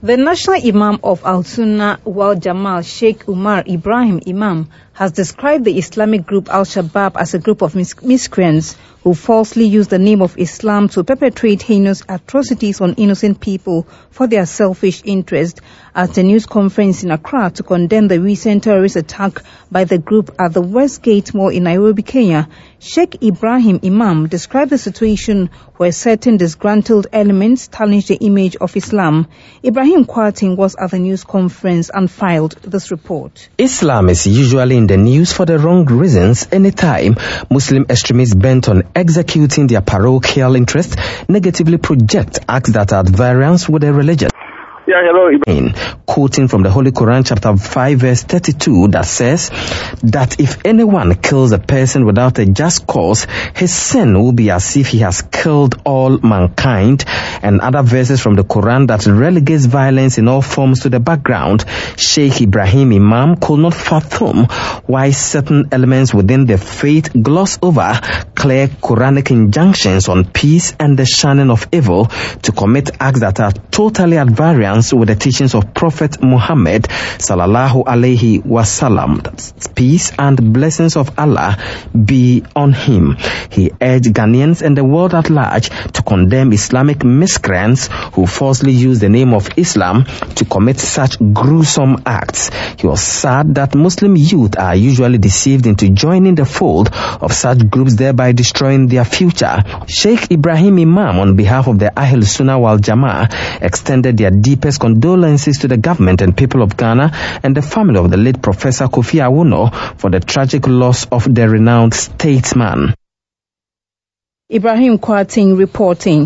The National Imam of Al-Sunnah wal Jamal, Sheikh Umar Ibrahim Imam, has described the Islamic group Al-Shabaab as a group of miscreants who falsely use the name of Islam to perpetrate heinous atrocities on innocent people for their selfish interest. At a news conference in Accra to condemn the recent terrorist attack by the group at the Westgate Mall in Nairobi, Kenya, Sheikh Ibrahim Imam described the situation where certain disgruntled elements tarnish the image of Islam. Ibrahim Kwarteng was at the news conference and filed this report. Islam is usually in the news for the wrong reasons anytime Muslim extremists bent on executing their parochial interests negatively project acts that are at variance with their religion. Yeah, hello, Ibrahim. Quoting from the Holy Quran chapter 5 verse 32 that says that if anyone kills a person without a just cause, his sin will be as if he has killed all mankind, and other verses from the Quran that relegates violence in all forms to the background. Sheikh Ibrahim Imam could not fathom why certain elements within the faith gloss over clear Quranic injunctions on peace and the shunning of evil to commit acts that are totally at variance with the teachings of Prophet Muhammad sallallahu alaihi wasallam. Peace and blessings of Allah be on him. He urged Ghanaians and the world at large to condemn Islamic miscreants who falsely use the name of Islam to commit such gruesome acts. He was sad that Muslim youth are usually deceived into joining the fold of such groups, thereby destroying their future. Sheikh Ibrahim Imam, on behalf of the Ahl Sunnah wal Jamaa, extended their deepest condolences to the government and people of Ghana and the family of the late Professor Kofi Awoonor for the tragic loss of the renowned statesman. Ibrahim Kwarteng reporting.